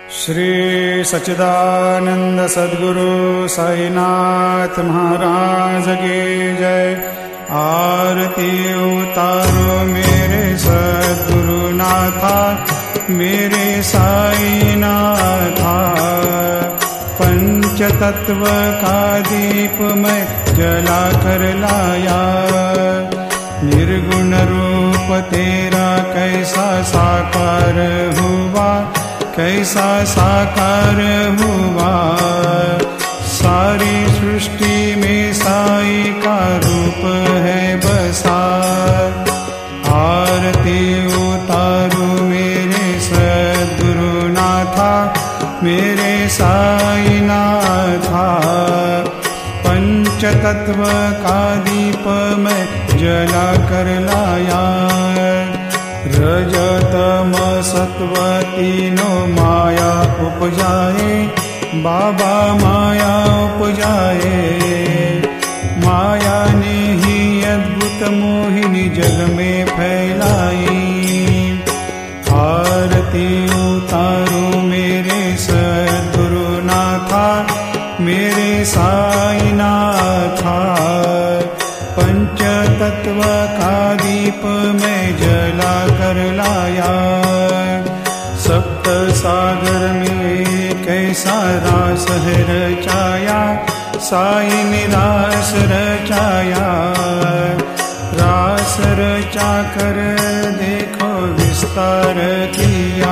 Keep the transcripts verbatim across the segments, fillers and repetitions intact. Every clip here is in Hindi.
श्री सच्चिदानंद सद्गुरु साईनाथ महाराज की जय। आरती उतारो मेरे सद्गुरु नाथा, मेरे साईनाथा। पंच तत्व का दीप मैं जला कर लाया, निर्गुण रूप तेरा कैसा साकार हुआ, कैसा साकार हुआ। सारी सृष्टि में साई का रूप है बसा। आरती उतारू मेरे सद्गुरु नाथा, मेरे साई नाथा। पंच तत्व का दीप मैं जला कर लाया, रजतम सत्व तीनों माया उपजाए, बाबा माया उपजाए। माया ने ही अद्भुत मोहिनी जग में फैलाई। आरती उतारो मेरे सद्गुरु नाथा, मेरे साई नाथा। पंच तत्व का दीप मैं जला कर लाया, सप्त सागर में कैसा रास है रचाया, साई ने रास रचाया। रास रचा कर देखो विस्तार किया।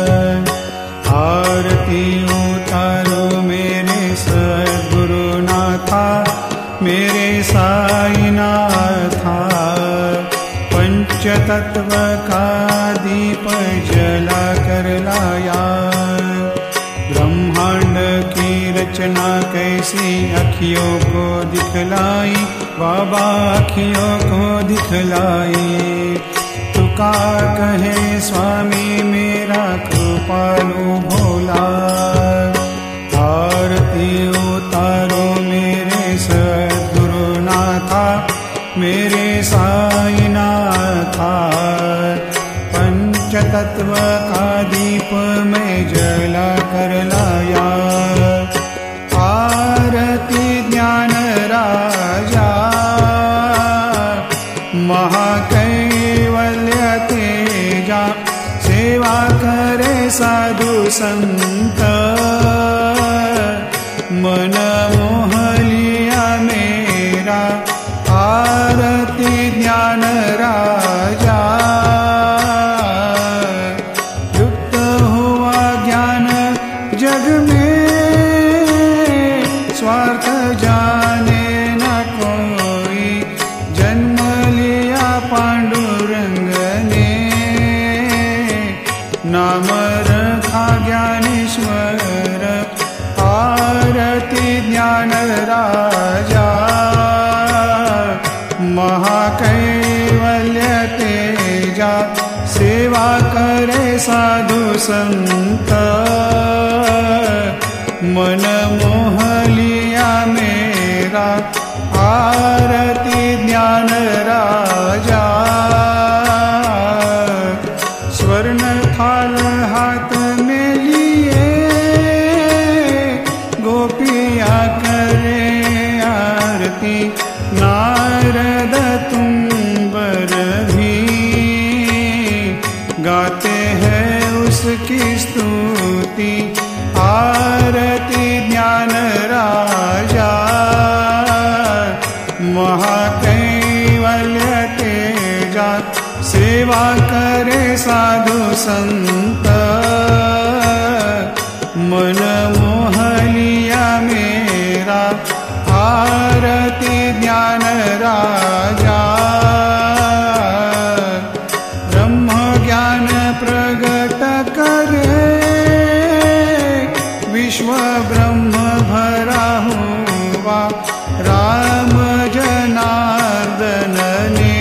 आरती उतारो मेरे सद्गुरु नाथा, मेरे साई नाथा। पंच तत्व का दीप जला कर लाया, ब्रह्मांड की रचना कैसी अखियों को दिखलाई, बाबा अखियों को दिखलाई। तुका कहे स्वामी मेरा कृपालु भोला। आरती उतारो मेरे सद्गुरु नाथा, मेरे साई नाथा। पंच तत्व का दीप मैं जला कर लाया। आरती ज्ञान राजा, महाकैवल्य तेजा। सेवा करे साधु संत, मन मोह लिया मेरा। आरती ज्ञान राजा, युक्त हुआ ज्ञान जग में। स्वार्थ जाने न कोई, जन्म लिया पांडुरंग ने। नाम रखा ज्ञानेश्वर, आरती ज्ञान राजा। महाकैवल्य तेजा, सेवा करे साधु संत। मन मोह लिया मेरा, आरती ज्ञान राजा। स्वर्ण थाल हाथ में लिए, गोपिया करे आरती। नारद तुम्बर भी गाते हैं उसकी स्तुति। आरती ज्ञान राजा, महाकैवल्य तेजा। सेवा करे साधु संत, मन मोह लिया मेरा। आरती ज्ञान राजा, ब्रह्म ज्ञान प्रगट करे। विश्व ब्रह्म भरा हुआ, राम जनार्दन ने।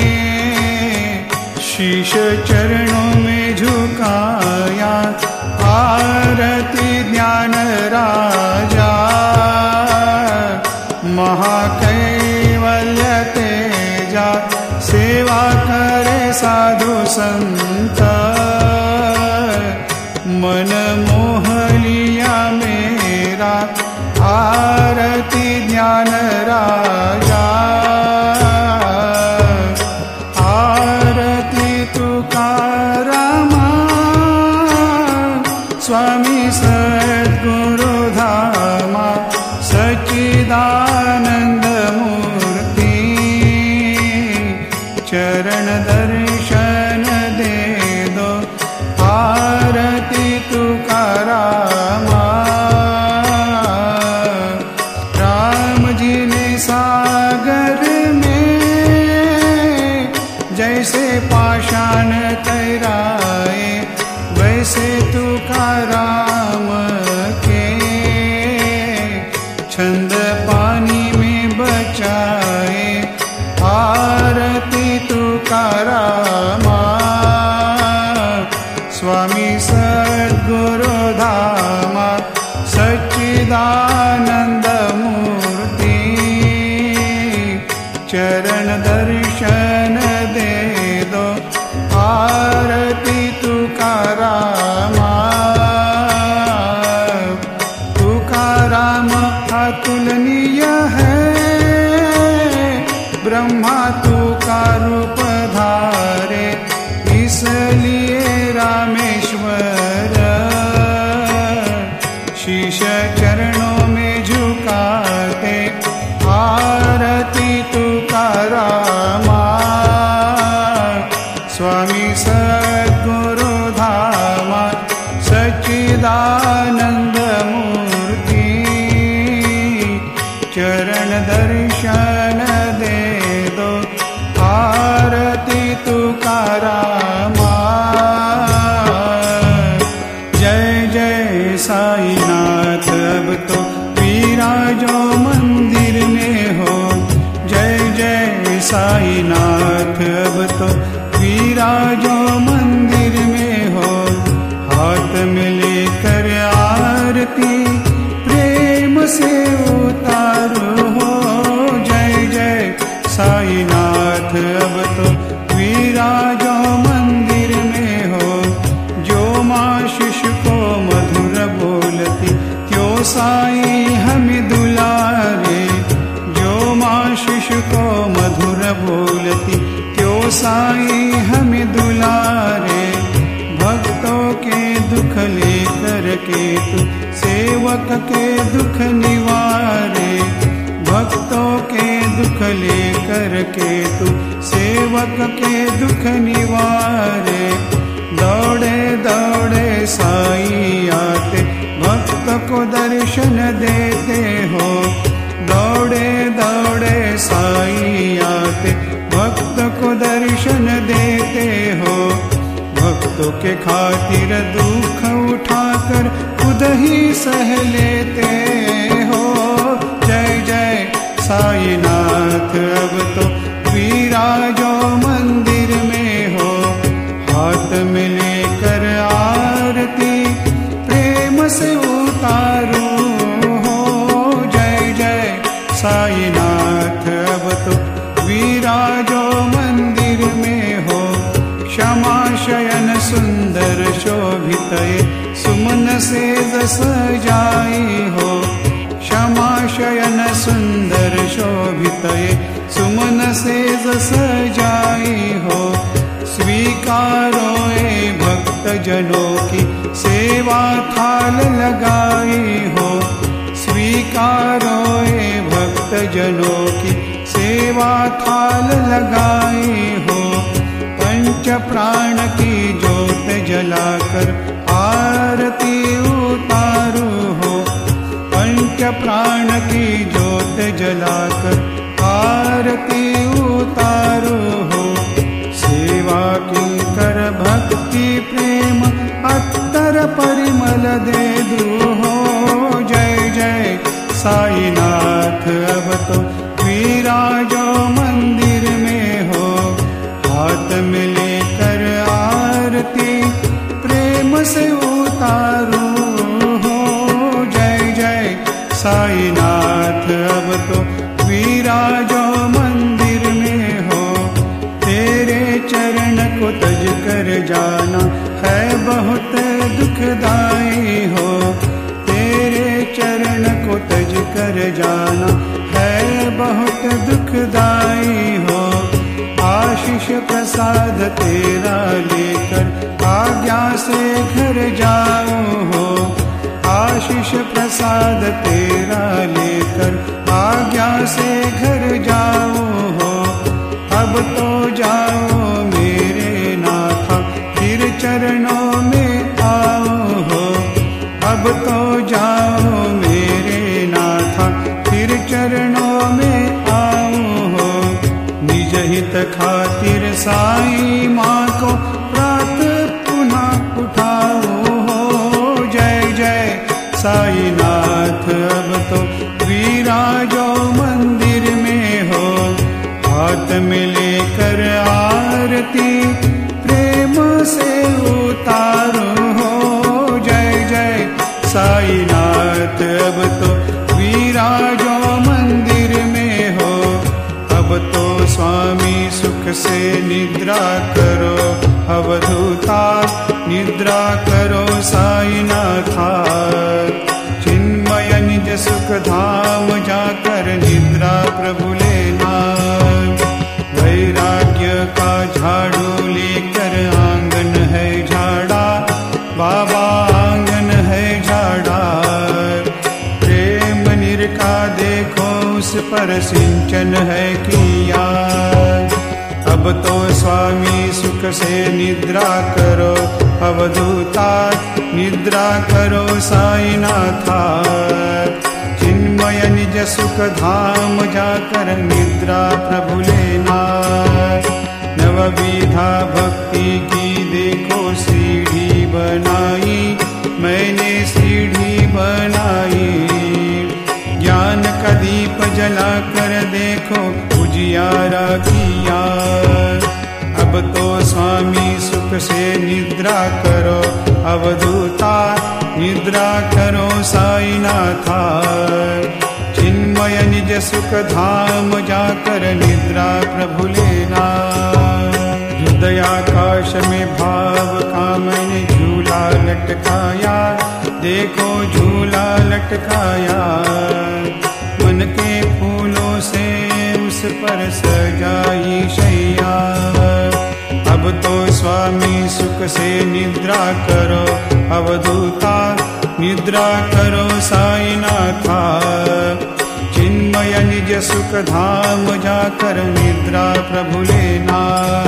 शीश चरणों में झुकाया, आरती ज्ञान राजा। महाकैवल्य तेजा, सेवा करे साधु संत। मन मोह लिया मेरा, आरती ज्ञान राजा। आरती तुकारामा, स्वामी सद्गुरु धामा, सच्चिदानंद मूर्ति, चरण दर्शन दे दो। आरती तुकारामा, राम जी ने सागर में जैसे पाषाण तैराए, वैसे तुकाराम के छंद पानी में बचाए। आरती तुकारामा, स्वामी सद्गुरु धामा, सच्चिदानंद मूर्ति, चरण दर्शन दे दो। आरती तुकारामा, तुकाराम अतुलनीय है, ब्रह्मा तुका रूप धारे, इसलिए रामेश्वर शीश चरणों में झुकाते। आरती तुकारामा, स्वामी सद्गुरु धामा, सच्चिदानंद मूर्ति, चरण दर्शन दे दो। आरती तुकारामा, जय जय साईनाथ, अब तो विराजो मंदिर में हो। जय जय साईनाथ, अब तो विराजो मंदिर में हो। हाथ में लेकर आरती प्रेम से उतारो हो। जय जय साईनाथ, अब तो विराजो मंदिर में हो। जो माँ शिशु को मधुर बोलती, त्यों साई हमें दुलारे। जो माँ शिशु को मधुर बोलती, त्यों साई हमें दुलारे। भक्तों के दुख लेकर के तू सेवक के दुख निवारे। भक्तों के दुख लेकर के तू सेवक के दुख निवारे। दौड़े दौड़े साई आते, भक्त को दर्शन देते हो। दौड़े दौड़े साई आते, भक्त को दर्शन देते हो। भक्तों के खातिर दुख उठाकर खुद ही सह लेते हो। जय जय साईनाथ, अब तो विराजो मंदिर में हो। हाथ में लेकर आरती प्रेम से उतारो हो। जय जय साईनाथ, अब तो विराजो मंदिर में हो। क्षमा शयन सुंदर शोभितये, सुमन से जस जाई हो। क्षमा शयन सुंदर शोभितये, सुमन से जस जाई हो। स्वीकारो ए भक्त जनों की सेवा थाल लगाई हो। स्वीकारो ए भक्त जनों की सेवा थाल लगाई हो। पंच प्राण की ज्योत जलाकर आरती उतारू हो। पंच प्राण की ज्योत जलाकर आरती उतारू हो। सेवा किंकर भक्ति प्रेम अत्तर परिमल दे दू हो। जय जय साईनाथ, अब तो विराजो मंदिर में हो। हाथ में लेकर आरती प्रेम से उतारू हो। जय जय साईनाथ, अब तो विराजो मंदिर में हो। तेरे चरण को तज कर जाना है बहुत दुखदाई। जाना है बहुत दुखदाई हो। आशीष प्रसाद तेरा लेकर आज्ञा से घर जाऊं हो। आशीष प्रसाद तेरा लेकर आज्ञा से घर जाऊं हो। अब तो जाओ मेरे नाथा फिर चरणों में आओ हो। अब तो जाओ मेरे नाथा फिर चरणों में आओ हो। निज हित खातिर साईं माँ को प्रात पुनः उठाओ हो। जय जय साईनाथ अब तो विराजो मंदिर में हो। हाथ में लेकर आरती प्रेम से उतारो हो। जय जय साईनाथ अब तो विराजो मंदिर में हो। अब तो स्वामी सुख से निद्रा करो अवधूता निद्रा करो साईनाथा। चिन्मय निज सुख धाम जाकर निद्रा प्रभु लेना। वैराग्य का झाड़ू लेकर आंगन है झाड़ा बाबा आंगन है झाड़ा। प्रेम निरका देखो उस पर सिंचन है किया। अब तो स्वामी सुख से निद्रा करो अवधूता निद्रा करो साईनाथा। चिन्मय निज सुख धाम जाकर निद्रा प्रभु लेना। नवविधा भक्ति की देखो सीढ़ी बनाई मैंने सीढ़ी बनाई। ज्ञान का दीप जला कर देखो उजियारा किया। अब तो स्वामी सुख से निद्रा करो अवधूता निद्रा करो साईनाथा। चिन्मय निज सुख धाम जाकर निद्रा प्रभु लेना। हृदयाकाश में भाव का मैंने झूला लटकाया देखो झूला लटकाया। मन के फूलों से उस पर सजाई शैया। अब तो स्वामी सुख से निद्रा करो अवधूता निद्रा करो साईनाथा। चिन्मय निज सुख धाम जाकर निद्रा प्रभु लेना।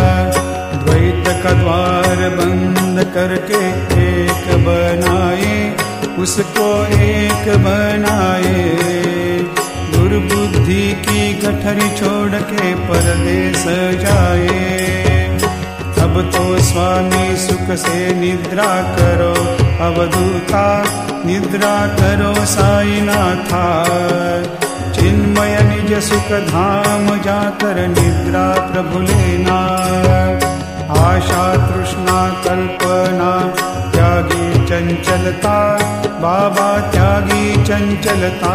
द्वैत का द्वार बंद करके एक बनाए उसको एक बनाए। दुर्बुद्धि की गठरी छोड़ के परदेस जाए। अब तो स्वामी सुख से निद्रा करो अवधूता निद्रा करो साईनाथा। चिन्मय निज सुख धाम जाकर निद्रा प्रभु लेना। आशा तृष्णा कल्पना त्यागी चंचलता बाबा त्यागी चंचलता।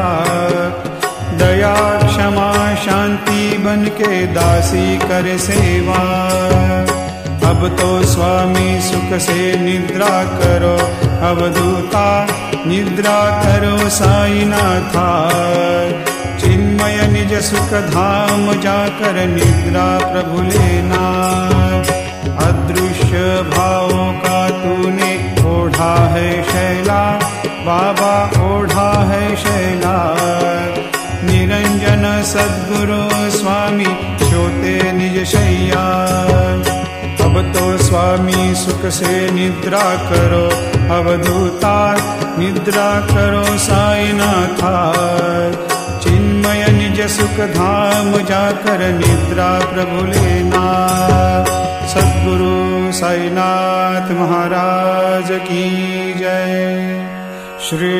दया क्षमा शांति बन के दासी कर सेवा। अब तो स्वामी सुख से निद्रा करो अवधूता निद्रा करो साईनाथा। चिन्मय निज सुख धाम जाकर निद्रा प्रभु लेना। अदृश्य भावों का तूने ओढ़ा है शैला बाबा ओढ़ा है शैला। निरंजन सद्गुरु स्वामी सोते निज शैया। अब तो स्वामी सुख से निद्रा करो अवधूता निद्रा करो साईनाथा। चिन्मय निज सुख धाम जाकर निद्रा प्रभु लेना। सद्गुरु साईनाथ महाराज की जय। श्री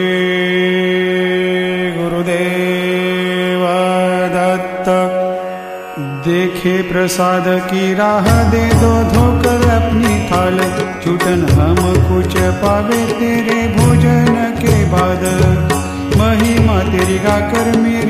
गुरुदेव दत्त। देखे प्रसाद की राह दे दो धोकर अपनी थाल। छूटन हम कुछ पावे तेरे भोजन के बाद। महिमा तेरी गाकर मेरे